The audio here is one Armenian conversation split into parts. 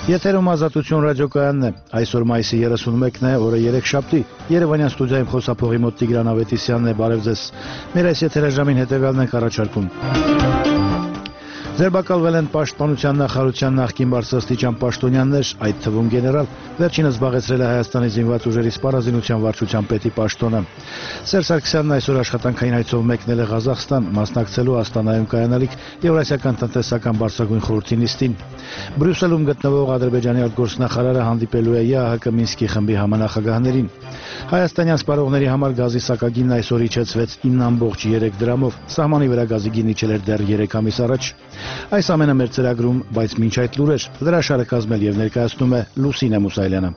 Եթերում Ազատություն ռադիոկայանն է, այսօր մայիսի 31-ն է, օրը 3-շաբթի, Երևանյան ստուդիայում խոսափողի մոտ Տիգրան Ավետիսյանն է, բարև ձեզ, մեր այս եթերաժամին հետևյալն ենք առաջարկում. Ձերբակալվել են Պաշտպանության նախարարության նախկին բարձրաստիճան պաշտոնյաներ, այդ թվում գեներալ, վերջինս զբաղեցրել է Հայաստանի զինված ուժերի սպառազինության վարչության պետի պաշտոնը։ Սերժ Սարգսյանն այսօր աշխատանքային այցով մեկնել է Ղազախստան, մասնակցելու Աստանայում կայանալիք Եվրասիական տնտեսական բարձրագույն խորհրդի նիստին։ Բրյուսելում գտնվող Ադրբեջանի արտգործնախարարը հանդիպելու է ԵԱՀԿ Մինսկի խմբի համանախագահներին։ Հայաստանյան սպառողների համար գազի սակագինն այսօր իջեցվեց 9.3 դրամով, սահմանի վրա գազի գինն իջել էր դեռ 3 ամիս առաջ։ Այս ամենը մեր ծրագրում, բայց մինչ այդ լուրեր, հրաշալը կազմել եւ ներկայացնում է Լուսինե Մուսայելյանը։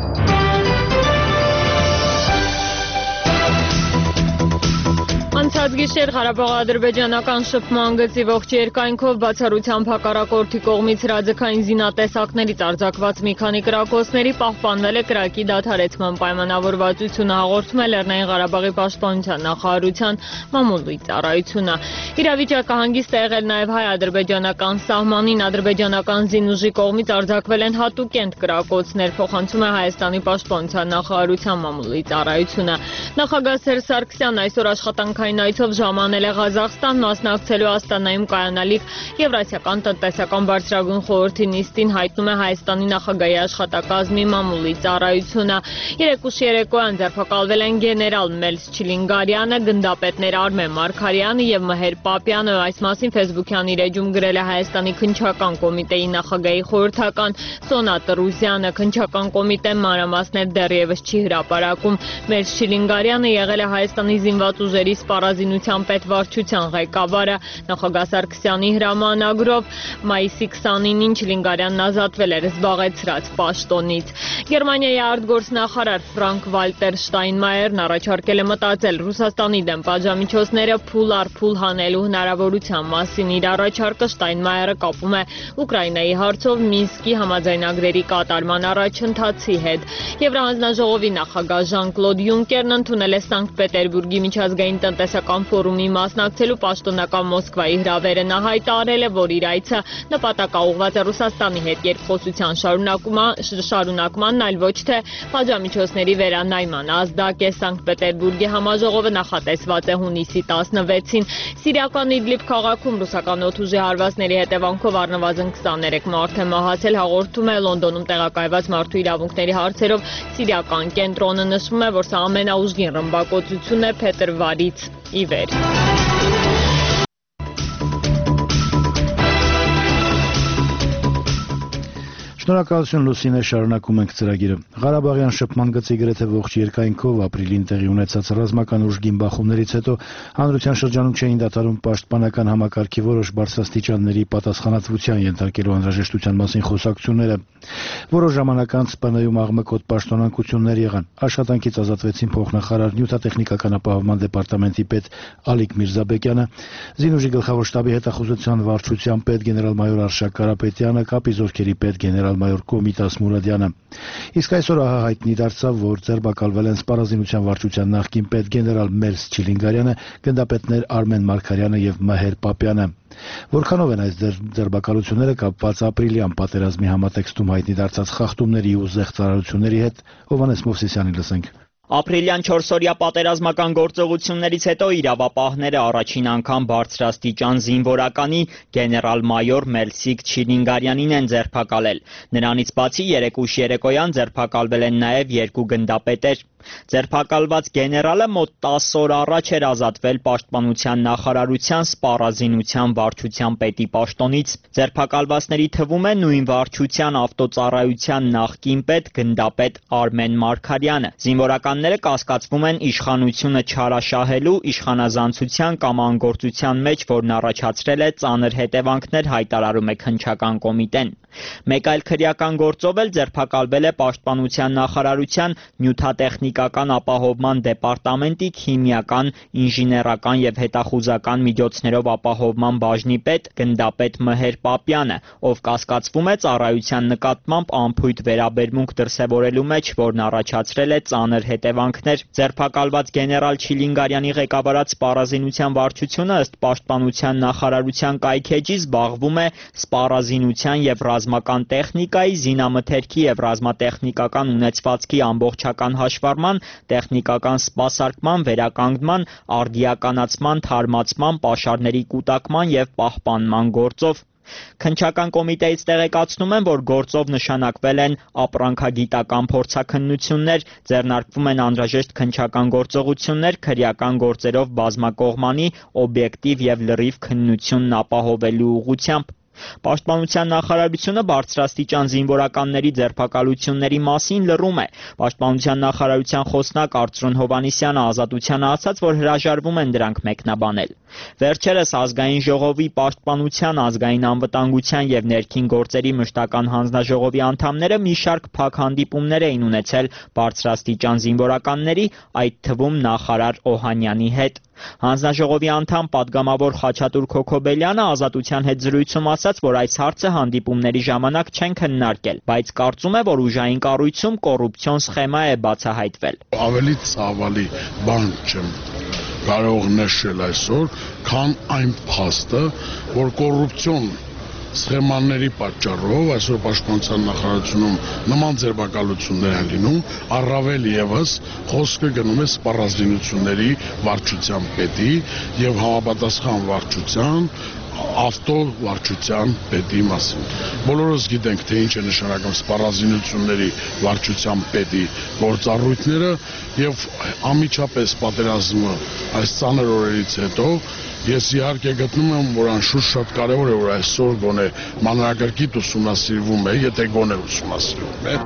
Անցած գիշեր Ղարաբաղ-ադրբեջանական շփման գծի ողջ երկայնքով բացառությամբ հակառակորդի կողմից հրաձգային զինատեսակներից արձակված մի քանի կրակոցների պահպանվել է կրակի դադարեցման պայմանավորվածությունը, հաղորդում է Լեռնային Ղարաբաղի պաշտպանության նախարարության մամուլի ծառայությունը։ Իրավիճակը հանգիստ է եղել նաև հայ-ադրբեջանական սահմանին, ադրբեջանական զինուժի կողմից արձակվել են հատուկենտ կրակոցներ, փոխանցում է Հայաստանի պաշտպանության նախարարության մամուլի ծառայությունը։ Նախագահ Սերժ Սարգսյանն այսօր աշխատանքային այցով ժամանել է Ղազախստան, մասնակցելու Աստանայում կայանալիք Եվրասիական տնտեսական բարձրագույն խորհրդի նիստին, հայտնում է Հայաստանի նախագահի աշխատակազմի մամուլի ծառայությունը։ Երեկուշ երեկոյան ձերբակալվել են գեներալ Մելս Չիլինգարյանը, գնդապետներ Արմեն Մարգարյանը եւ Մհեր Պապյանը։ Այս մասին ֆեյսբուքյան իր էջում գրել է Հայաստանի քննչական կոմիտեի նախագահի խորհրդական Սոնա Տրուզյանը։ Քննչական կոմիտեն մանրամասներ դեռևս չի հրապարակում։ Մելս Չիլինգարյանը եղել է Հայաստանի զինված ուժերի սպառազինության պետվարչության ղեկավարը։ Նախագահ Սարգսյանի հրամանագրով մայիսի 29-ին Չիլինգարյանն ազատվել էր զբաղեցրած պաշտոնից։ Գերմանիայի արտգործնախարար Ֆրանկ Վալտեր Շտայնմայերն առաջարկել է մտածել Ռուսաստանի դեմ պատժամիջոցները փուլ առ փուլ հանելու հնարավորության մասին։ Իր առաջարկը Շտայնմայերը կապում է Ուկրաինայի հարցով Մինսկի համաձայնագրերի կատարման առաջընթացի հետ։ Եվրահանձնաժողովի նախագահ Ժան-Կլոդ Յունկերն ընդունել է Սանկտ Պետերբուրգի միջազգային տնտեսական ֆորումի մասնակցելու պաշտոնական Մոսկվայի հրավերը։ Նա հայտարարել է, որ իր այցը նպատակաուղղված է Ռուսաստանի հետ երկխոսության շարունակմանն, այլ ոչ թե պատժամիջոցների վերանայման։ Ազդակ է Սանկտ Պետերբուրգի համաժողովը նախատեսված է հունիսի 16-ին։ Սիրիական Իդլիբ քաղաքում ռուսական օդուժի հարվածների հետևանքով առնվազն 23 մարդ է մահացել, հաղորդում է Լոնդոնում տեղակայված մարդու իրավունքների հարցերով սիրիական կենտրոնը, նշվում է, որ սա ամենաուժգին ռմբակոծությունն է փետրվարից ի վեր։ Շնորհակալություն Լուսինե, շարունակում ենք ծրագիրը։ Ղարաբաղյան շփման գծի գրեթե ողջ երկայնքով ապրիլին տեղի ունեցած ռազմական ուժգին բախումներից հետո հանրության շրջանում չէին դադարում պաշտպանական համակարգի որոշ բարձրաստիճանների պատասխանատվության ենթարկելու անհրաժեշտության մասին խոսակցությունները։ Որոշ ժամանակ անց ՊՆ-ում աղմկոտ պաշտոնանկություններ եղան։ Աշխատանքից ազատվեցին փոխնախարար նյութատեխնիկական ապահովման դեպարտամենտի պետ Ալիկ Միրզաբեկյանը, Զինուժի գլխավոր շտաբի հետախուզության վարչության պետ գեներալ-մայոր Արշակ Կարապետյանը, կապի զորքերի պետ գեներալ-մայոր Կոմիտաս Մուրադյանը։ Իսկ այսօր ահա հայտնի դարձավ, որ ձերբակալվել են սպառազինության վարչության նախկին պետ գեներալ Մելս Չիլինգարյանը, գնդապետներ Արմեն Մարգարյանը եւ Մհեր Պապյանը։ Որքանով են այս ձերբակալությունները կապված ապրիլյան պատերազմի համատեքստում հայտնի դարձած խախտումների ու զեղծարարությունների հետ, Հովհաննես Մովսիսյանի լսենք։ Ապրիլյան 4-օրյա պատերազմական գործողություններից հետո իրավապահները առաջին անգամ բարձրաստիճան զինվորականի գեներալ-մայոր Մելսիկ Չիլինգարյանին են ձերբակալել։ Նրանից բացի երեկուշ երեկոյան ձերբակալվել են նաև 2 գնդապետեր։ Ձերբակալված գեներալը մոտ 10 օր առաջ էր ազատվել պաշտպանության նախարարության սպառազինության վարչության պետի պաշտոնից։ Ձերբակալվածների թվում է նույն վարչության ավտոծառայության նախկին պետ գնդապետ Արմեն Մարգարյանը։ Զինվորականները կասկածվում են իշխանությունը չարաշահելու, իշխանազանցության կամ անգործության մեջ, որն առաջացրել է ծանր հետևանքներ, հայտարարում է քննչական կոմիտեն։ Մեկ այլ քրեական գործով էլ ձերբակալվել է պաշտպանության նախարարության նյութատեխնիկական տեխնիկական ապահովման դեպարտամենտի քիմիական, ինժեներական եւ հետախուզական միջոցներով ապահովման բաժնի պետ գնդապետ Մհեր Պապյանը, ով կասկածվում է ծառայության նկատմամբ անփույթ վերաբերմունք դրսևորելու մեջ, որն առաջացրել է ծանր հետևանքներ։ Ձերբակալված գեներալ Չիլինգարյանի ղեկավարած սպառազինության վարչությունը ըստ Պաշտպանության նախարարության կայքէջի զբաղվում է սպառազինության եւ ռազմական տեխնիկայի, զինամթերքի եւ ռազմատեխնիկական ունեցվածքի ամբողջական հաշվառման, տեխնիկական սպասարկման, վերականգնման, արդիականացման, թարմացման, պաշարների կուտակման եւ պահպանման գործով։ Քննչական կոմիտեից տեղեկացնում են, որ գործով նշանակվել են ապրանքագիտական փորձաքննություններ, ձեռնարկվում են անհրաժեշտ քննչական գործողություններ քրեական գործերով բազմակողմանի, օբյեկտիվ եւ լրիվ քննությունն ապահովելու ուղղությամբ։ Պաշտպանության նախարարությունը բարձրաստիճան զինվորականների ձերբակալությունների մասին լռում է։ Պաշտպանության նախարարության խոսնակ Արծրուն Հովհաննիսյանը Ազատությանը ասաց, որ հրաժարվում են դրանք մեկնաբանել։ Վերջերս Ազգային ժողովի Պաշտպանության, ազգային անվտանգության եւ ներքին գործերի մշտական հանձնաժողովի անդամները մի շարք փակ հանդիպումներ էին ունեցել բարձրաստիճան զինվորականների, այդ թվում նախարար Օհանյանի հետ։ Հանձնաժողովի անդամ պատգամավոր Խաչատուր Քոքոբելյանը Ազատության հետ զրույցում ասաց, որ այս հարցը հանդիպումների ժամանակ չեն քննարկել, բայց կարծում է, որ ուժային կառույցում կոռուպցիոն սխեմա է բացահայտվել։ Ավելի ցավալի բան չեմ կարող նշել այսօր, քան այն փաստը, որ կոռուպցիոն սխեմաների պատճառով այսօր Պաշտպանության նախարարությունում նման ձերբակալություններ են լինում, առավել եւս խոսքը գնում է սպառազինությունների վարչության պետի եւ համապատասխան վարչության ավտո վարչության պետի մասին։ Բոլորս գիտենք, թե ինչ է նշանակում սպառազինությունների վարչության պետի գործառույթները եւ անմիջապես պատերազմը այս ծանր օրերից հետո ես իհարկե գտնում եմ, որ անշուշտ շատ կարևոր է, որ այսօր գոնե մանրակրկիտ ուսումնասիրվում է, եթե գոնե ուսումնասիրվում է։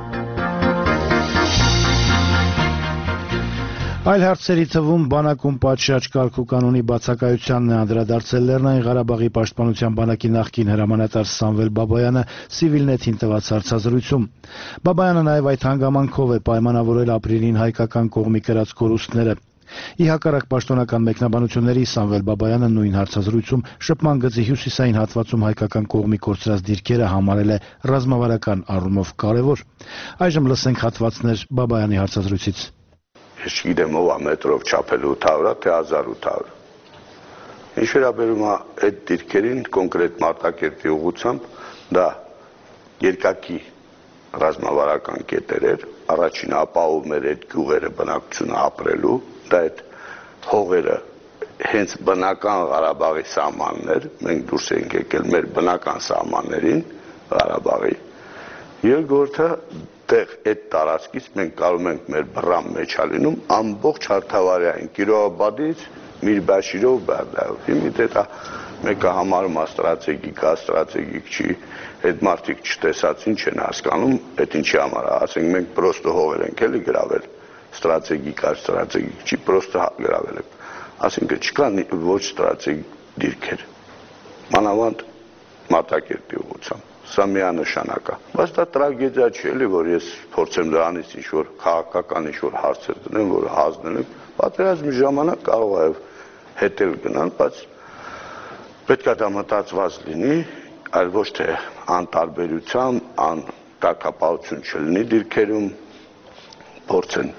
Այլ հարցերի թվում բանակում պատշաճ կարգ ու կանոնի բացակայությանն է անդրադարձել Լեռնային Ղարաբաղի պաշտպանության բանակի նախկին հրամանատար Սամվել Բաբայանը Civilnet-ին տված հարցազրույցում։ Բաբայանը նաև այդ հանգամանքով է պայմանավորել ապրիլին հայկական կողմի կրած կորուստները։ Ի հակառակ պաշտոնական մեկնաբանությունների Սամվել Բաբայանը նույն հարցազրույցում շփման գծի հյուսիսային հատվածում հայկական կողմի կորցրած դիրքերը համարել է ռազմավարական առումով կարևոր։ Այժմ լսենք հատվածներ Բաբայանի հարցազրույցից։ Ես չգիտեմ ով է մետրով չափել 800-ը, թե 1800։ Ինչ վերաբերում է այդ դիրքերին կոնկրետ Մարտակերտի ուղղությամբ, դա երկակի ռազմավարական կետեր էր, առաջինը ապահովում էր այդ գյուղերը բնակչությունը ապրելու, դա այդ հողերը հենց բնական Ղարաբաղի սահմաններ, մենք դուրս ենք եկել մեր բնական սահմաններին Ղարաբաղի, երկրորդը տեղ այդ տարածքից մենք կարող ենք մեր բռան մեջ ալինում ամբողջ հարթավարային Կիրովաբադից Միրբաշիրով Բաղդադով։ Հիմա դա մեկը համարում է ստրատեգիկ չի, այդ մարդիկ չտեսած ինչ են հասկանում, այդ ինչի համար է, ասենք մենք պրոստը հողեր ենք էլի գրավել, ստրատեգիկ չի, պրոստը գրավել ենք։ Ասենք չկան ոչ ստրատեգիկ դիրքեր։ Մանավանդ Մարտակերտի ուղղությամբ։ Սա միանշանակ է։ Բայց դա տրագեդիա չի էլի, որ ես փորձեմ դրանից ինչ-որ քաղաքական ինչ-որ հարցեր դնեմ, որ հանձնեմ։ Պատերազմի ժամանակ կարող է հետել գնալ, բայց պետք է դա մտածված լինի, այլ ոչ թե անտարբերությամբ, անկարգապահություն չլինի դիրքերում, փորձեն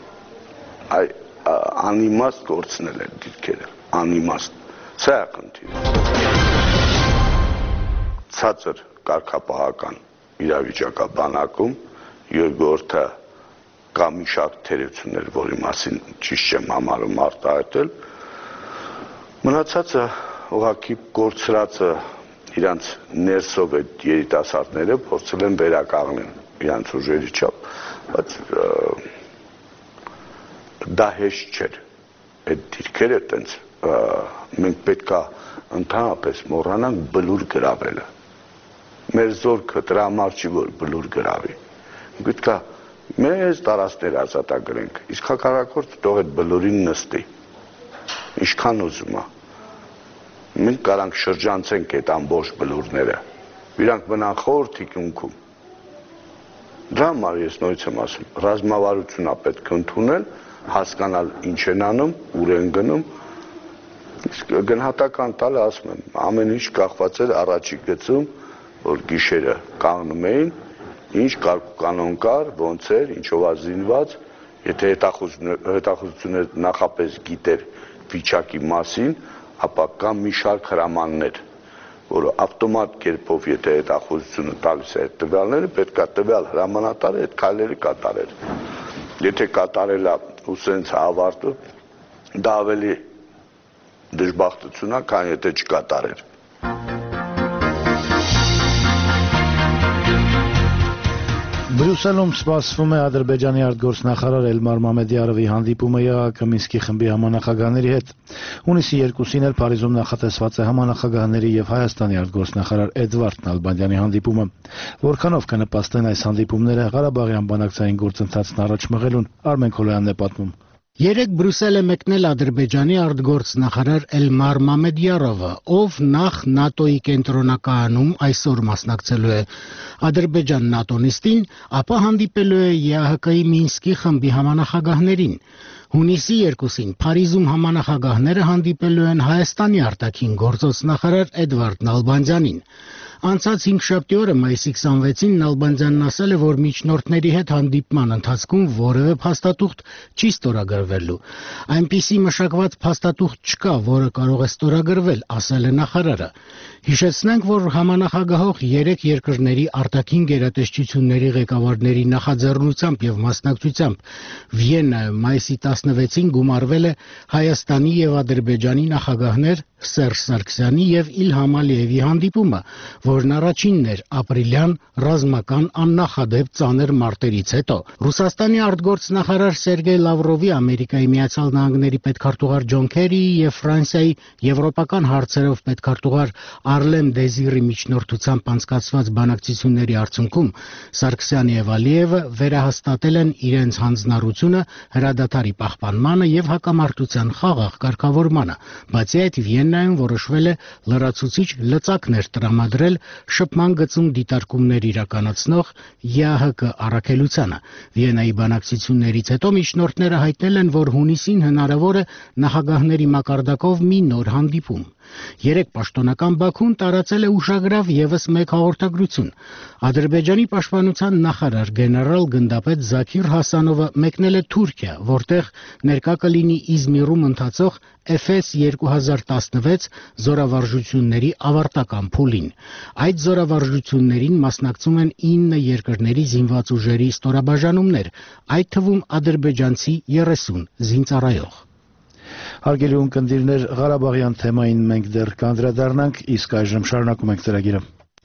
անիմաստ գործնել այդ դիրքերը, անիմաստ։ Սա է խնդիրը։ Ցածր կարգապահական իրավիճակա բանակում, երկրորդը կա մի շարք թերություններ, որի մասին ճիշտ չեմ համարում արտահայտել, մնացածը ուղղակի կորցրածը իրանց ներսով այդ երիտասարդները փորձել են վերականգնել իրանց ուժերի չափ, բայց դա հեշտ չէր, այդ դիրքերը տենց մենք պետք է ընդհանրապես մոռանանք բլուր գրավելը։ Մեր զորքը դրա համար չի, որ բլուր գրավի։ Պետք է մեծ տարածքներ ազատագրենք, իսկ հակառակորդը թող այդ բլուրին նստի։ Ինչքան ուզում է։ Մենք կարանք շրջանցենք այդ ամբողջ բլուրները։ Իրանք մնան խոր թիկունքում։ Դրա համար ես նույնց եմ ասում, ռազմավարությունն է պետք է ընդունել, հասկանալ ինչ են անում, ուր են գնում։ Իսկ գնահատական տալը ասում եմ, ամեն ինչ կախված էր առաջի գծում, որ գիշերը կանգնում էին, ինչ կանոն կար, ոնց էր, ինչով է զինված, եթե հետախուզությունը նախապես գիտեր վիճակի մասին, ապա կան մի շարք հրամաններ, որը ավտոմատ կերպով եթե հետախուզությունը տալիս է այդ տվյալները, պետք է տվյալ հրամանատարը այդ քայլերը կատարեր։ Եթե կատարելա ու սենց ավարտը, դա ավելի դժբախտություն է, քան եթե չկատարեր։ Բրյուսելում սպասվում է Ադրբեջանի արտգործնախարար Էլմար Մամեդյարովի հանդիպումը ԵԱՀԿ Մինսկի խմբի համանախագահների հետ։ Հունիսի 2-ին էլ Փարիզում նախատեսված է համանախագահների եւ Հայաստանի արտգործնախարար Էդվարդ Նալբանդյանի հանդիպումը։ Որքանով կնպաստեն այս հանդիպումները Ղարաբաղյան բանակցային գործընթացն առաջ մղելուն, Արմեն Քոլոյանն է պատմում։ Երեկ Բրյուսել է մեկնել Ադրբեջանի արտգործնախարար Էլմար Մամեդյարովը, ով նախ ՆԱՏՕ-ի կենտրոնակայանում այսօր մասնակցելու է Ադրբեջան ՆԱՏՕ նիստին, ապա հանդիպելու է ԵԱՀԿ-ի Մինսկի խմբի համանախագահներին։ Հունիսի 2-ին Փարիզում համանախագահները հանդիպելու են Հայաստանի արտաքին գործոս նախարար Էդվարդ Նալբանդյանին։ Անցած 5 օրը մայիսի 26-ին Նալբանդյանն ասել է, որ միջնորդների հետ հանդիպման ընթացքում որևէ փաստաթուղթ չի ստորագրվելու։ Այնպիսի մշակված փաստաթուղթ չկա, որը կարող է ստորագրվել, ասել է նախարարը։ Հիշեցնենք, որ համանախագահող 3 երկրների արտաքին գերատեսչությունների ղեկավարների նախաձեռնությամբ եւ մասնակցությամբ Վիեննայում մայիսի 16-ին գումարվել է Հայաստանի եւ Ադրբեջանի նախագահներ Սերժ Սարգսյանի եւ Իլհամ Ալիևի հանդիպումը, որն առաջինն էր ապրիլյան ռազմական աննախադեպ ծանր մարտերից հետո։ Ռուսաստանի արտգործնախարար Սերգեյ Լավրովի, Ամերիկայի Միացյալ Նահանգների պետքարտուղար Ջոն Քերիի եւ Ֆրանսիայի եվրոպական հարցերով պետքարտուղար Արլեմ Դեզիրի միջնորդությամբ անցկացված բանակցությունների արդյունքում Սարգսյանը եւ Ալիևը վերահաստատել են իրենց հանձնառությունը հրադադարի պահպանմանը եւ հակամարտության խաղաղ կարգավորմանը, բացի այդ Վիեննայում որոշվել է լրացուցիչ լծակներ տրամադրել շփման գծում դիտարկումներ իրականացնող ԵԱՀԿ առաքելությանը։ Վիեննայի բանակցություններից հետո միջնորդները հայտնել են, որ հունիսին հնարավոր է նախագահների մակարդակով մի նոր հանդիպում։ Երեկ պաշտոնական Բաքուն տարածել է ուշագրավ եւս մեկ հաղորդագրություն։ Ադրբեջանի պաշտպանության նախարար գեներալ գնդապետ Զաքիր Հասանովը մեկնել է Թուրքիա, որտեղ ներկա կլինի Իզմիրում ընթացող Էֆես 2016 զորավարժությունների ավարտական փուլին։ Այդ զորավարժություններին մասնակցում են 9 երկրների զինված ուժերի ստորաբաժանումներ, այդ թվում ադրբեջանցի 30 զինծառայող։ Հարգելի ունկնդիրներ, Ղարաբաղյան թեմային մենք դեռ կանդրադառնանք, իսկ այժմ շարունակում ենք ծրագիրը։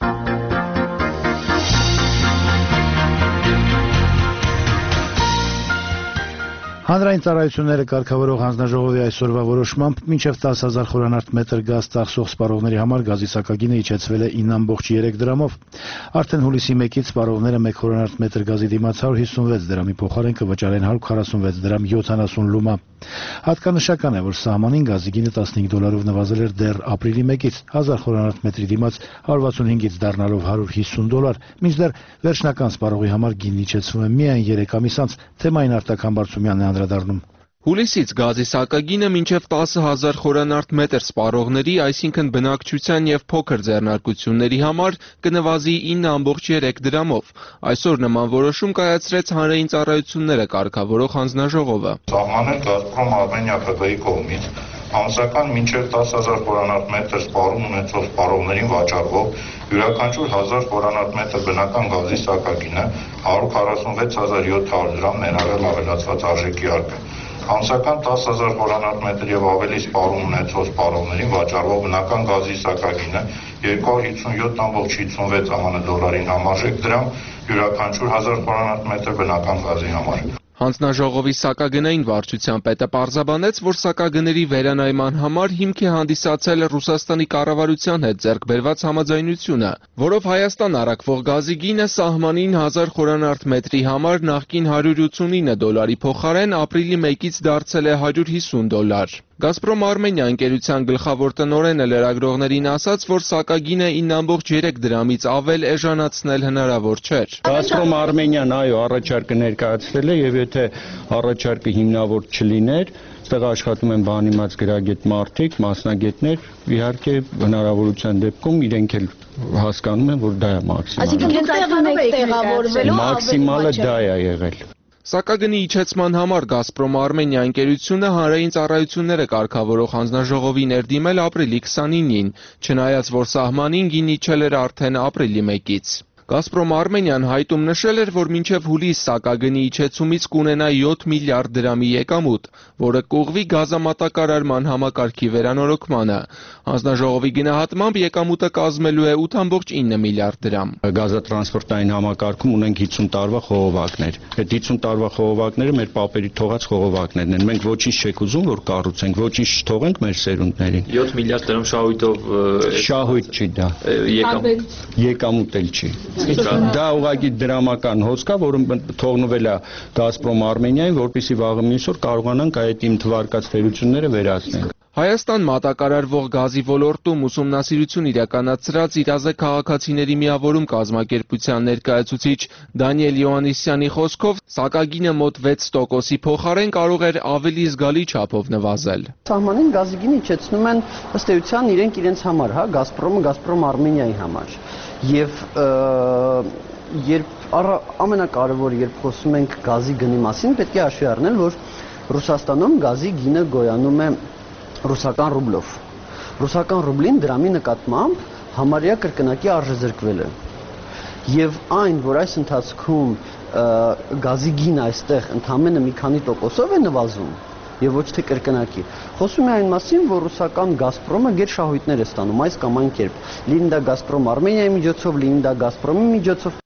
Հանրային ծառայությունները կարգավորող հանձնաժողովի այսօրվա որոշմամբ մինչև 10,000 խորանարդ մետր գազ ծախսող սպառողների համար գազի սակագինը իջեցվել է 9.3 դրամով։ Արդեն հուլիսի 1-ից սպառողները 1 խորանարդ մետր գազի դիմաց 156 դրամի փոխարեն կվճարեն 146 դրամ 70 լումա։ Հատկանշական է, որ սահմանին գազի գինը 15 դոլարով նվազել էր դեռ ապրիլի 1-ից 1000 խորանարդ մետրի դիմաց 165-ից դառնալով 150 դոլար, մինչդեռ վերջնական սպառողի համար գինն իջեցվում է միայն 3 ամիս անց, թեմային Արտակ Համբարձումյանն է անդրադառնում։ Հուլիսից գազի սակագինը մինչև 10,000 խորանարդ մետր սպառողների, այսինքն բնակչության եւ փոքր ձեռնարկությունների համար կնվազի 9.3 դրամով։ Այսօր նման որոշում կայացրեց հանրային ծառայությունները կարգավորող հանձնաժողովը։ Սահմանել Գազպրոմ Արմենիա ՊՊ-ի կողմից ամսական մինչև 10,000 խորանարդ մետր սպառում ունեցող սպառողներին վաճառվող յուրաքանչյուր 1000 խորանարդ մետր բնական գազի սակագինը 146,700 դրամ ներառել ավելացված արժեքի արկը։ Ամսական 10,000 խորանարդ մետր եւ ավելի սպառում ունեցող սպառողներին վաճառվող բնական գազի սակագինը 257.56 ԱՄՆ դոլարին համարժեք դրամ յուրաքանչյուր 1000 խորանարդ մետր բնական գազի համար։ Հանձնաժողովի սակագնային վարչության պետը պարզաբանեց, որ սակագների վերանայման համար հիմք է հանդիսացել Ռուսաստանի կառավարության հետ ձեռք բերված համաձայնությունը, որով Հայաստան առաքվող գազի գինը սահմանին 1000 խորանարդ մետրի համար նախկին 189 դոլարի փոխարեն ապրիլի 1-ից դարձել է 150 դոլար։ Գազպրոմ Արմենիա ընկերության գլխավոր տնօրենը լրագրողներին ասաց, որ սակագինը 9.3 դրամից ավել էժանացնել հնարավոր չէր։ Գազպրոմ Արմենիան այո առաջարկը ներկայացրել է եւ եթե առաջարկը հիմնավոր չլիներ, այստեղ աշխատում են բանիմաց գրագետ մարդիկ, մասնագետներ, իհարկե հնարավորության դեպքում իրենք էլ հասկանում են, որ դա է մաքսիմալը։ Մաքսիմալը դա է եղել։ Սակագնի իջեցման համար Գազպրոմ Արմենիա ընկերությունը հանրային ծառայությունները կարգավորող հանձնաժողովի ներդիմել ապրիլի 29-ին, չնայած որ սահմանին գին իջել էր արդեն ապրիլի 1-ից։ Գազպրոմ Արմենիան հայտում նշել էր, որ մինչև հուլիս սակագնի իջեցումից կունենա 7 միլիարդ դրամի եկամուտ, որը կուղղվի գազամատակարարման համակարգի վերանորոգմանը։ Հանձնաժողովի գնահատմամբ եկամուտը կազմելու է 8.9 միլիարդ դրամ։ Գազատրանսպորտային համակարգում ունենք 50 տարվա խողովակներ։ Այդ 50 տարվա խողովակները մեր պապերի թողած խողովակներն են։ Մենք ոչինչ չենք ուզում, որ կառուցենք, ոչինչ չթողենք մեր սերունդներին։ 7 միլիարդ դրամ շահույթով շահույթ չի դա։ Եկամուտ էլ չի։ Դա ուղղակի դրամական հոսք է, որը թողնվել է Գազպրոմ Արմենիային, որպեսզի վաղը մյուս օր կարողանանք այդ իմ թվարկած թերությունները վերացնել։ Հայաստան մատակարարվող գազի ոլորտում ուսումնասիրություն իրականացրած «Իրազե քաղաքացիների միավորում» կազմակերպության ներկայացուցիչ Դանիել Յոհաննիսյանի խոսքով սակագինը մոտ 6%-ի փոխարեն կարող էր ավելի զգալի չափով նվազել։ Սահմանին գազի գինը իջեցնում են ըստ էության իրենց համար, հա, Գազպրոմ Արմենիայի համար։ Եվ ամենակարևորը, երբ խոսում ենք գազի գնի մասին, պետք է հաշվի առնել, որ Ռուսաստանում գազի գինը գոյանում է ռուսական ռուբլով։ Ռուսական ռուբլին դրամի նկատմամբ համարյա կրկնակի արժեզրկվել է։ Եվ այն, որ այս ընթացքում գազի գինը այստեղ ընդամենը մի քանի տոկոսով է նվազում, եւ ոչ թե կրկնակի, խոսում է այն մասին, որ ռուսական Գազպրոմը գերշահույթներ է ստանում այս կամ այն կերպ։ Լինի դա Գազպրոմ Արմենիայի միջոցով, լինի դա Գազպրոմի միջոցով։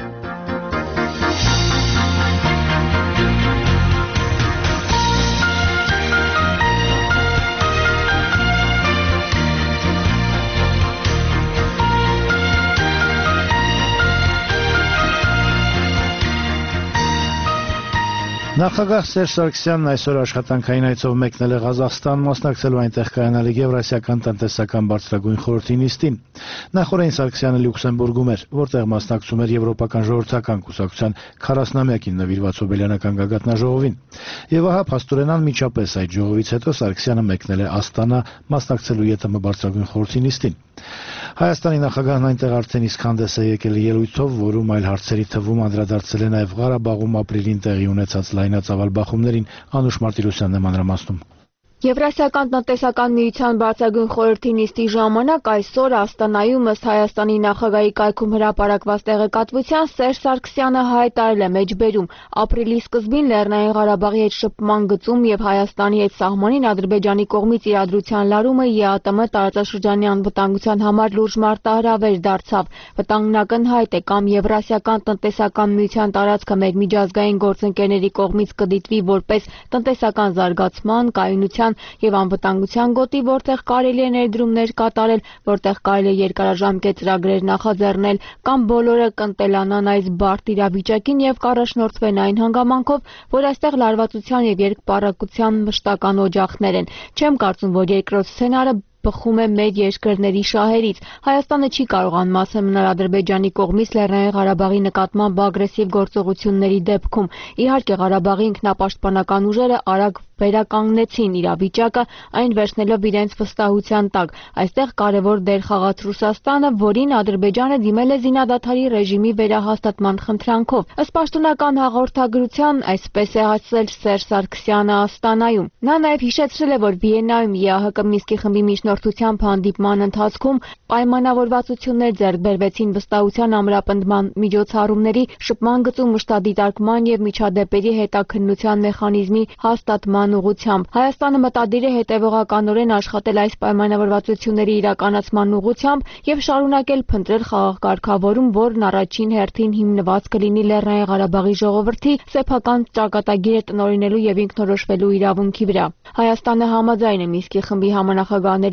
Նախագահ Սերժ Սարգսյանն այսօր աշխատանքային այցով մեկնել է Ղազախստան, մասնակցելու այնտեղ կայանալիք Եվրասիական տնտեսական բարձրագույն խորհրդի նիստին։ Նախորդին Սարգսյանը Լյուքսեմբուրգում էր, որտեղ մասնակցում էր Եվրոպական ժողովրդական կուսակցության 40-ամյակին նվիրված Հոբելյանական գագաթնաժողովին։ Եվ ահա փաստորեն անմիջապես այդ ժողովից հետո Սարգսյանը մեկնել է Աստանա, մասնակցելու ԵՏՄ բարձրագույն խորհրդի նիստին։ Հայաստանի նախագահն այնտեղ արդեն իսկ հանդես է եկել ելույթով, որում այլ հարցերի թվում անդրադարձել է նաև Ղարաբաղում ապրիլին տեղի ունեցած լայնածավալ բախումներին։ Անուշ Մարտիրոսյանն է մանրամասնում։ Եվրասիական տնտեսական միության բարձրագույն խորհրդի նիստի ժամանակ այսօր Աստանայում ըստ Հայաստանի նախագահի կայքում հրապարակված տեղեկատվության Սերժ Սարգսյանը հայտարարել է մեջբերում ապրիլի սկզբին Լեռնային Ղարաբաղի հետ շփման գծում եւ Հայաստանի հետ սահմանին Ադրբեջանի կողմից իրադրության լարումը ԵԱՏՄ տարածաշրջանի անվտանգության համար լուրջ մարտահրավեր դարձավ։ Վտանգն ակնհայտ է, կամ Եվրասիական տնտեսական միության տարածքը մեր միջազգային գործընկերների կողմից կդիտվի որպես տնտեսական զարգացման, կայունության եւ անվտանգության գոտի, որտեղ կարելի է ներդրումներ կատարել, որտեղ կարելի է երկարաժամկետ ծրագրեր նախաձեռնել, կամ բոլորը կընտելանան այս բարդ իրավիճակին եւ կառաջնորդվեն այն հանգամանքով, որ այստեղ լարվածության եւ երկպառակտության մշտական օջախներ են։ Չեմ կարծում, որ երկրորդ սցենարը բխում է մեր երկրների շահերից։ Հայաստանը չի կարող անմասն մնալ Ադրբեջանի կողմից Լեռնային Ղարաբաղի նկատմամբ ագրեսիվ գործողությունների դեպքում։ Իհարկե, Ղարաբաղի ինքնապաշտպանական ուժերը արագ վերականգնեցին իրավիճակը, այն վերցնելով իրենց վստահության տակ։ Այստեղ կարևոր դեր խաղաց Ռուսաստանը, որին Ադրբեջանը դիմել է զինադադարի ռեժիմի վերահաստատման խնդրանքով։ Ըստ պաշտոնական հաղորդագրության, այսպես է ասել Սերժ Սարգսյանը Աստանայում։ Նա նաև հիշեցրել է, որ Վիեննայում ԵԱՀԿ Մինսկի խմբի միջնորդությամբ հանդիպման ընթացքում պայմանավորվածություններ ձեռք բերվեցին վստահության ամրապնդման միջոցառումների, շփման գծում մշտադիտարկման եւ միջադեպերի հետաքննության մեխանիզմի հաստատման ուղղությամբ։ Հայաստանը մտադիր է հետևողականորեն աշխատել այս պայմանավորվածությունների իրականացման ուղղությամբ եւ շարունակել փնտրել խաղաղ կարգավորում, որն առաջին հերթին հիմնված կլինի Լեռնային Ղարաբաղի ժողովրդի սեփական ճակատագիրը տնօրինելու եւ ինքնորոշվելու իրավունքի վրա։ Հայաստանը համաձայն է Մինսկի խմբի համանախագահների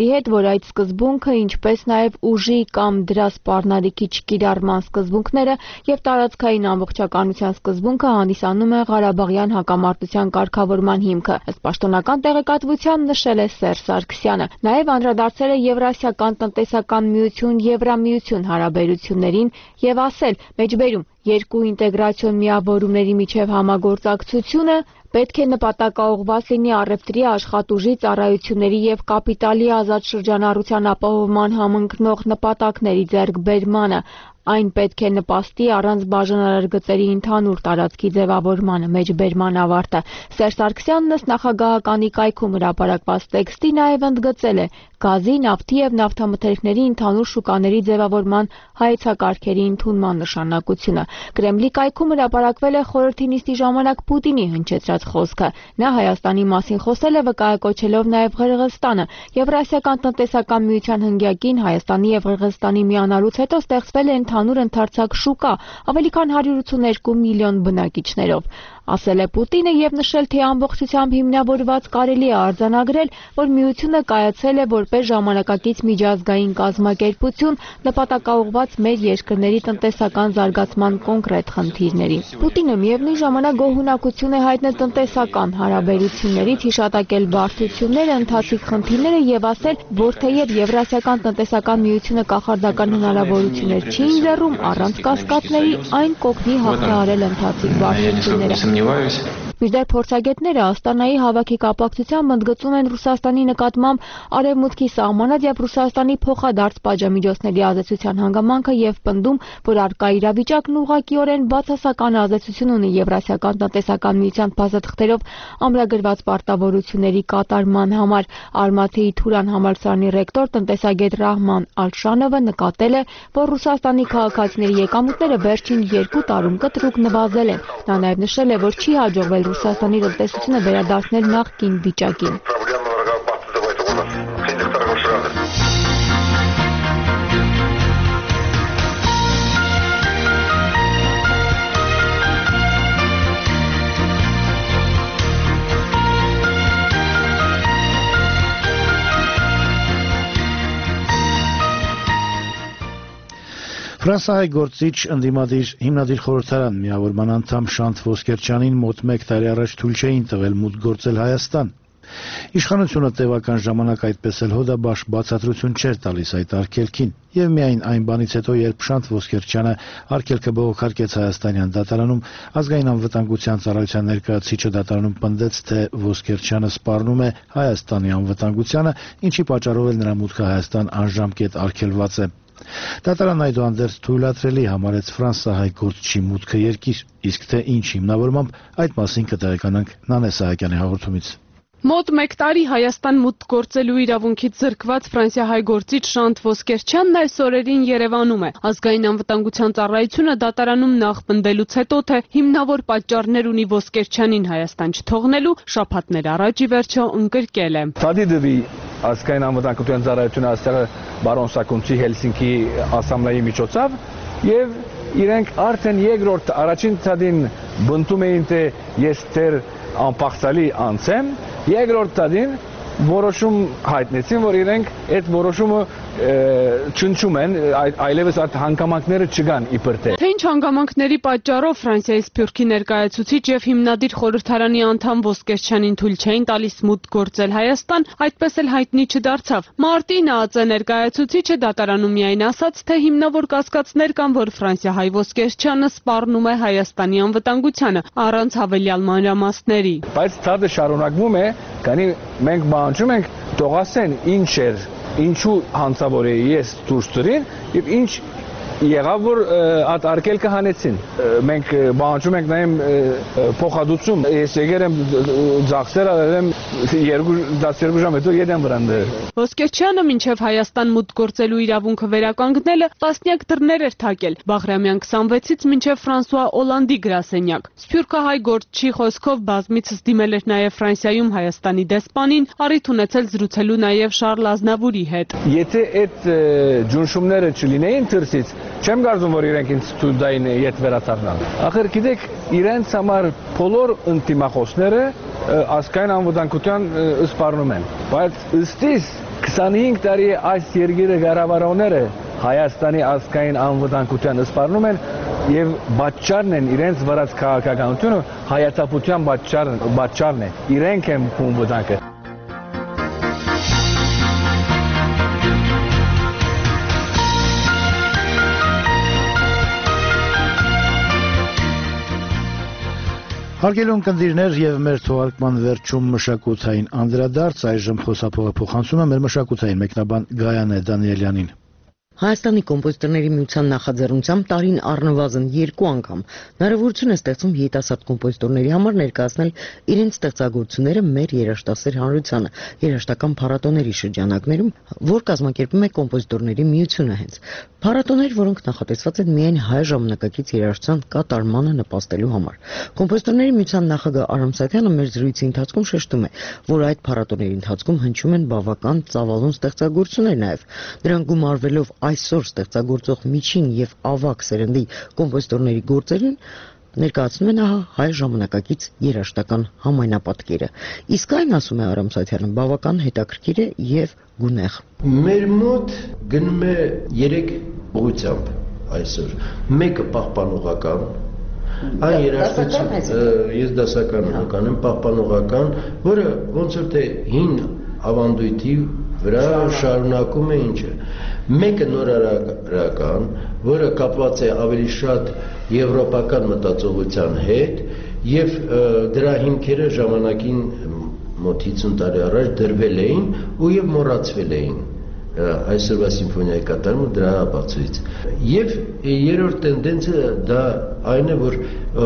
հետ, որ այդ սկզբունքը, ինչպես նաև ուժի կամ դրա սպառնալիքի չկիրառման սկզբունքները եւ տարածքային ամբողջականության սկզբունքը հանդիսանում է Ղարաբաղյան հակամարտության կարգավորման հիմքը, ըստ պաշտոնական տեղեկատվության նշել է Սերժ Սարգսյանը։ Նաև անդրադարձել է Եվրասիական տնտեսական միություն Եվրամիություն հարաբերություններին եւ ասել. մեջբերում երկու ինտեգրացիոն միավորումների միջև համագործակցությունը պետք է նպատակաուղղված լինի առևտրի, աշխատուժի, ծառայությունների եւ կապիտալի ազատ շրջանառության ապահովման համընկնող նպատակների ձեռքբերմանը։ Այն պետք է նպաստի առանց բաժանարար գծերի ընդհանուր տարածքի ձևավորմանը, մեջբերման ավարտը։ Սերժ Սարգսյանն ըստ նախագահականի կայքում հրապարակված տեքստի նաև ընդգծել է գազի, նավթի եւ նավթամթերքների ընդհանուր շուկաների ձևավորման հայեցակարգերի ընդունման նշանակությունը։ Կրեմլի կայքում հրապարակվել է խորհրդի նիստի ժամանակ Պուտինի հնչեցրած խոսքը։ Նա Հայաստանի մասին խոսել է վկայակոչելով նաև Ղրղըզստանը։ Եվրասիական տնտեսական միության հնգյակին Հայաստանի եւ Ղրղըզստանի միանալուց հետո ստեղծվել է ընդհանուր ընդարձակ շուկա ավելի քան 182 միլիոն բնակիչներով, ասել է Պուտինը եւ նշել, թե ամբողջությամբ հիմնավորված կարելի է արձանագրել, որ միությունը կայացել է որպես ժամանակակից միջազգային կազմակերպություն, նպատակաուղղված մեր երկրների տնտեսական զարգացման կոնկրետ խնդիրներին։ Պուտինը միևնույն ժամանակ գոհունակություն է հայտնել տնտեսական հարաբերություններից, հիշատակել բարդությունները, ընթացիկ խնդիրները եւ ասել, որ թեև Եվրասիական տնտեսական միությունը կախարդական հնարավորություններ չի ընձեռում առանց կասկածների, այն կօգնի հաղթահարել ընթացիկ բարդությունները։ Մինչդեռ փորձագետները Աստանայի հավաքի կապակցությամբ ընդգծում են Ռուսաստանի նկատմամբ Արևմուտքի սահմանած եւ Ռուսաստանի փոխադարձ պատժամիջոցների ազդեցության հանգամանքը եւ պնդում, որ առկա իրավիճակն ուղղակիորեն բացասական ազդեցություն ունի Եվրասիական տնտեսական միության փաստաթղթերով ամրագրված պարտավորությունների կատարման համար։ Արմաթեի Թուրան համալսարանի ռեկտոր տնտեսագետ Ռահման Ալշանովը նկատել է, որ Ռուսաստանի քաղաքացիների եկամուտները վերջին 2 տարում կտրուկ նվազել են։ Նա նաև նշել է, որ չի հաջողվել Ռուսաստանի տնտեսությունը վերադարձնել նախկին վիճակին։ Ֆրանսիայի գործիչ ընդդիմադիր հիմնադիր խորհրդարան միավորման անդամ Շանթ Ոսկերչյանին մոտ 1 տարի առաջ թույլ չէին տվել մուտք գործել Հայաստան։ Իշխանությունը տևական ժամանակ այդպես էլ հոդաբաշխ բացատրություն չէր տալիս այդ արգելքին, եւ միայն այն բանից հետո, երբ Շանթ Ոսկերչյանը արգելքը բողոքարկեց Հայաստանյան դատարանում, ազգային անվտանգության ծառայության ներկայացուցիչը դատարանում պնդեց, թե Ոսկերչյանը սպառնում է Հայաստանի անվտանգությանը, ինչի պատճառով էլ նրա մուտքը Հայաստան անժամկետ արգելված է։ Դատարանն այդուհանդերձ թույլատրելի համարեց ֆրանսահայ գործչի մուտքը երկիր, իսկ թե ինչ հիմնավորմամբ, այդ մասին կտեղեկանանք Նանե Սահակյանի հաղորդումից։ Մոտ 1 տարի Հայաստան մուտք գործելու իրավունքից զրկված ֆրանսիահայ գործիչ Շանթ Ոսկերչյանն այս օրերին Երևանում է։ Ազգային անվտանգության ծառայությունը դատարանում նախ պնդելուց հետո, թե հիմնավոր պատճառներ ունի Ոսկերչյանին Հայաստան չթողնելու, շաբաթներ առաջ ի վերջո ընկրկել է։ Տադիդվի ազգային անվտանգության ծառայությունը այստեղ բարոն Սակունցի Հելսինկի ասամբլեայի միջոցով եւ իրենք արդեն երկրորդ առաջին ցածին բնդում էին, թե ես դեռ անպաղցալի անցեմ, երկրորդ ցածին որոշում հայտնեցին, որ իրենք այդ որոշումը չնչում են, այլևս այդ հանգամանքները չկան իբր թե։ Թե ինչ հանգամանքների պատճառով Ֆրանսիայի Սփյուռքի ներկայացուցիչ եւ հիմնադիր խորհրդարանի անդամ Ոսկերչյանին թույլ չէին տալիս մուտք գործել Հայաստան, այդպես էլ հայտնի չդարձավ։ Մարտին ԱԱԾ ներկայացուցիչը դատարանում միայն ասաց, թե հիմնավոր կասկածներ կան, որ ֆրանսիահայ Ոսկերչյանը սպառնում է Հայաստանի անվտանգությանը, առանց հավելյալ մանրամասների։ Բայց ցածը շարունակվում է, քանի մենք բանջում ենք թողասեն ինչ էր, ինչու հանցավոր էի ես դուրս ծրին եւ ինչ եղավ, որ այդ արգելքը հանեցին։ Մենք բանջում ենք նայեմ փոխադուցում, ես եկել եմ ձախսեր արել եմ 12 ժամ հետո եկեմ վրանդը։ Ոսկերչյանը մինչև Հայաստան մուտք գործելու իրավունքը վերականգնելը տասնյակ դռներ էր թակել, Բաղրամյան 26-ից մինչև Ֆրանսուଆ Օլանդի գրասենյակ։ Սփյուռքահայ գործչի խոսքով բազմիցս դիմել էր նաև Ֆրանսիայում Հայաստանի դեսպանին, առիթ ունեցել զրուցելու նաև Շարլ Ազնավուրի հետ։ Եթե այդ ջնշումները չլինեին դրսից, չեմ կարծում, որ իրենք ինձ թույլ տային ետ վերադառնալ։ Ախր գիտեք, իրենց համար բոլոր ընդդիմախոսները ազգային անվտանգության սպառնում են, բայց ըստ իս 25 տարի այս երկիրը ղեկավարողները Հայաստանի ազգային անվտանգության սպառնում են եւ պատճառն են իրենց վրաց քաղաքականությունը հայացապության պատճառն է իրենք են վտանգը Հարգելի ունկնդիրներ եւ մեր թողարկման վերջում մշակութային անդրադարձ այժմ խոսափողը փոխանցում է մեր մշակութային մեկնաբան Գայանե Դանիելյանին Հայաստանի կոմպոզիտորների միության նախաձեռնությամբ տարին առնվազն 2 անգամ հնարավորություն է ստեղծում երիտասարդ կոմպոզիտորների համար ներկայացնել իրենց ստեղծագործությունները մեր երաժշտասեր հանրությանը երաժշտական փառատոների շրջանակներում, որ կազմակերպում է կոմպոզիտորների միությունը հենց։ Փառատոներ, որոնք նախատեսված են միայն հայ ժամանակակից երաժշտության կատարմանը նպաստելու համար։ Կոմպոզիտորների միության նախագահ Արամ Սաթյանը մեր զրույցի ընթացքում շեշտում է, որ այդ փառատոների ընթացքում հնչում են բավական ծավալուն ստեղծագործություններ նաև։ Դրանք գումարվելով այսօր ստեղծագործող միջին եւ ավագ սերնդի կոմպոզիտորների գործերին ներկայացնում են հայ ժամանակակից երաժշտական համայնապատկերը։ Իսկ այն, ասում է Արամ Սաթյանը, բավական հետաքրքիր է եւ գունեղ։ Մեր մոտ գնում է 3 ուղղությամբ այսօր։ Մեկը պահպանողական, այն երաժշտություն, ես դասական եմ, պահպանողական, որը ոնց որ թե հին ավանդույթի վրա շարունակում է ինչը։ Մեկը նորարարական, որը կապված է ավելի շատ եվրոպական մտածողության հետ եւ դրա հիմքերը ժամանակին մոտ 50 տարի առաջ դրվել էին ու եւ մոռացվել էին այսօրվա սիմֆոնիայի կատարումը դրա ապացույց։ Եվ երրորդ տենդենսը դա այն է, որ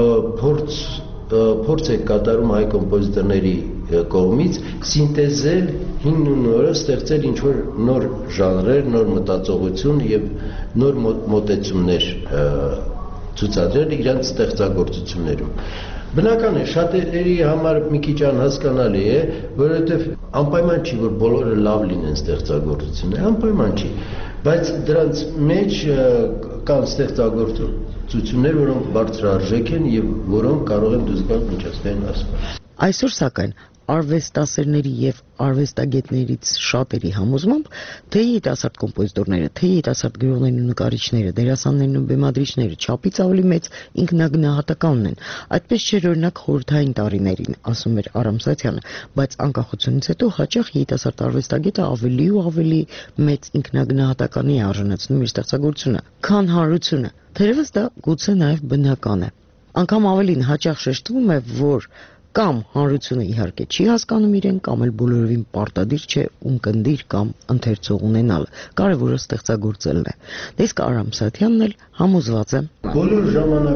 փորձ է կատարում հայ կոմպոզիտորների կողմից սինտեզել հին ու նորը, ստեղծել ինչ-որ նոր ժանրեր, նոր մտածողություն եւ նոր մոտեցումներ ցուցադրել իրենց ստեղծագործություններում։ Բնական է, շատերի համար մի քիչ անհասկանալի է, որովհետեւ անպայման չի, որ բոլորը լավ լինեն ստեղծագործությունները, անպայման չի, բայց դրանց մեջ կան ստեղծագործություններ, որոնք բարձրարժեք են եւ որոնք կարող են դուրս գալ միջազգային ասպարեզ։ Այսօր սակայն արվեստասերների եւ արվեստագետներից շատերի համոզմամբ, թե երիտասարդ կոմպոզիտորները, թե երիտասարդ գրողներն ու նկարիչները, դերասաններն ու բեմադրիչները չափից ավելի մեծ ինքնագնահատական ունեն։ Այդպես չէր օրինակ խորհրդային տարիներին, ասում էր Արամ Սաթյանը, բայց անկախությունից հետո հաճախ երիտասարդ արվեստագետը ավելի ու ավելի մեծ ինքնագնահատականի է արժանացնում իր ստեղծագործությունը, քան հանրությունը։ Թերևս դա գուցե նաեւ բնական է։ Անկամ ավելին հաճախ շեշտվում է, որ կամ հանրությունը իհարկե չի հասկանում իրեն, կամ էլ բոլորովին պարտադիր չէ ունկնդիր կամ ընթերցող ունենալը, կարևորը ստեղծագործելն է։ Իսկ Արամ Սաթյանն էլ համոզված է։ Բոլոր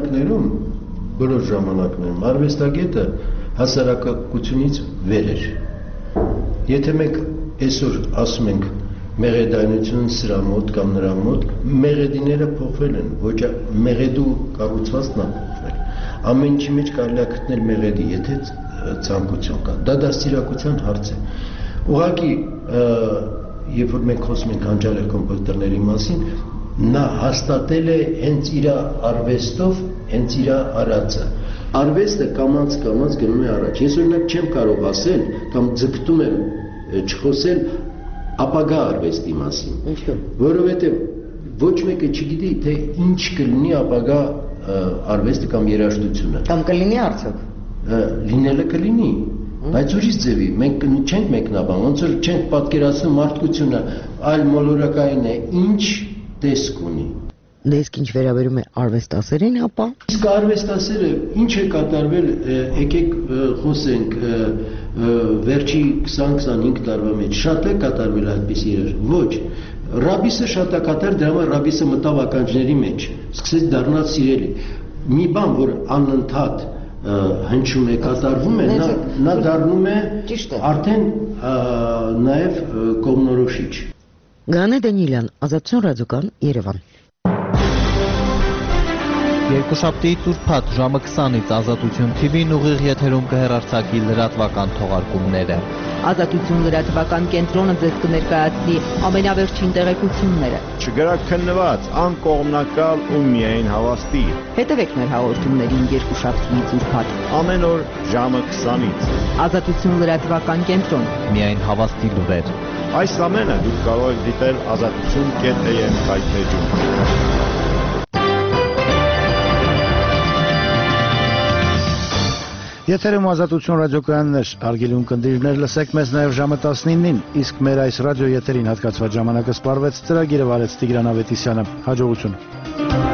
ժամանակներում արվեստագետը հասարակությունից վեր էր։ Եթե մենք այսօր ասում ենք մեղեդայնություն սրա մոտ կամ նրա մոտ, մեղեդիները փոխվել են, ոչ մեղեդու կառուցվածքն է փոխվել։ Ամեն ինչի մեջ կարելի է գտնել մեղեդի, եթե ցանկություն կա։ Դա դաստիարակության հարց է։ Ուղղակի, երբ որ մենք խոսում ենք անջատել կոմպոզիտորների մասին, նա հաստատել է հենց իր արվեստով, հենց իր արածը։ Արվեստը կամաց գնում է առաջ։ Ես օրինակ չեմ կարող ասել կամ ձգտում եմ չխոսել ապագա արվեստի մասին։ Ինչու՞։ Որովհետև ոչ մեկը չգիտի, թե ինչ կլինի ապագա արվեստը կամ երաժշտությունը։ Կամ կլինի արդյոք։ Լինելը կլինի, բայց ուրիշ ձևի։ Մենք չենք մեկնաբան, ոնց որ չենք պատկերացնում մարդկությունը այլ մոլորակային է, ինչ տեսք ունի։ Դե իսկ ինչ վերաբերում է արվեստասերին, ապա իսկ արվեստասերը ինչ է կատարվել, եկեք խոսենք վերջի 20-25 տարվա մեջ շատ է կատարվել այդպիսի երաժշտություն։ Ոչ, Ռաբիսը շատ է կատարել, դրա համար Ռաբիսը մտավ ականջների մեջ, սկսեց դառնալ սիրելի։ Մի բան, որ անընդհատ հնչում է, կատարվում է, նա դառնում է արդեն նաև կողմնորոշիչ։ Գայանե Դանիելյան, Ազատություն ռադիոկան, Երևան։ Երկուշաբթի ուրբաթ ժամը 20-ից Ազատություն TV-ն ուղիղ եթերում կհեռարձակի լրատվական թողարկումները։ Ազատություն լրատվական կենտրոնը ձեզ կներկայացնի ամենավերջին տեղեկությունները։ Չգրաքննված, անկողմնակալ ու միայն հավաստի։ Հետևեք մեր հաղորդումներին երկուշաբթիից ուրբաթ։ Ամեն օր ժամը 20-ից։ Ազատություն լրատվական կենտրոն։ Միայն հավաստի լուրեր։ Այս ամենը դուք կարող եք դիտել azatutsun.am հայտնեջում։ Եթերում Ազատություն ռադիոկայանն էր, հարգելի ունկնդիրներ, լսեք մեզ նաև ժամը 19-ին, իսկ մեր այս ռադիո եթերին հատկացված ժամանակը սպառվեց, ծրագիրը վարեց Տիգրան Ավետիսյանը, հաջողություն։